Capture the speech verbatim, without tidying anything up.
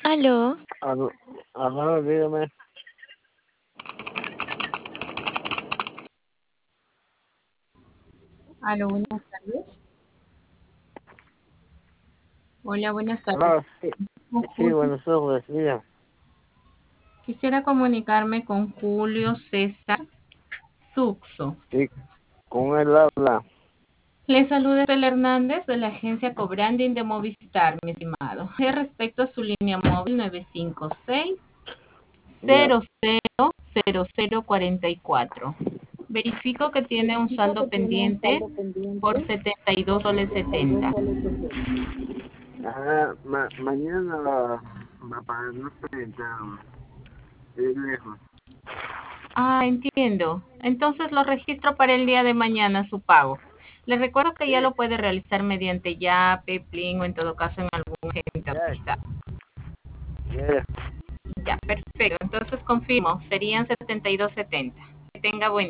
Aló, Aló, aló, dígame. Aló, buenas tardes. Hola, buenas tardes. Aló, sí, Con sí, Julio. buenos ojos, diga. Quisiera comunicarme con Julio César Suxo. Sí, con él habla. Le saluda el Hernández de la agencia Cobranding de Movistar, mi estimado. Es respecto a su línea móvil nueve cinco seis, Ya, cero cero cero cero cuatro cuatro. Verifico que tiene un saldo pendiente por setenta y dos soles setenta. ah, ma mañana va, va a pagar, no sé, ya, es lejos. Ah, entiendo. Entonces lo registro para el día de mañana su pago. Les recuerdo que ya Sí, lo puede realizar mediante Yape, Plin o en todo caso en algún agente ya, autorizado. ya. Ya, perfecto. Entonces confirmo, serían setenta y dos setenta. Que tenga buen día.